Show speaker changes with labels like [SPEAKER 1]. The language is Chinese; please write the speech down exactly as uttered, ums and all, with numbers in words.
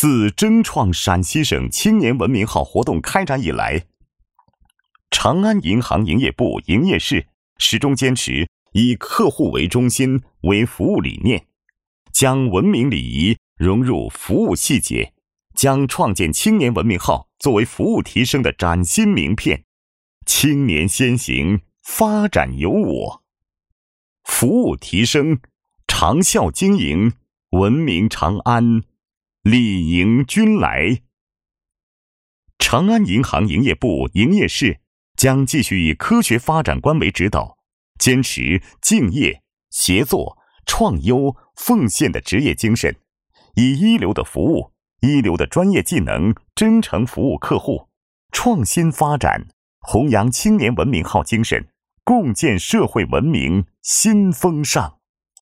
[SPEAKER 1] 自争创陕西省青年文明号活动开展以来，长安银行营业部营业室始终坚持以客户为中心为服务理念，将文明礼仪融入服务细节，将创建青年文明号作为服务提升的崭新名片。青年先行，发展有我。服务提升，长效经营，文明长安，礼迎君来。长安银行营业部营业室将继续以科学发展观为指导，坚持敬业、协作、创优、奉献的职业精神，以一流的服务、一流的专业技能真诚服务客户，创新发展，弘扬青年文明号精神，共建社会文明新风尚。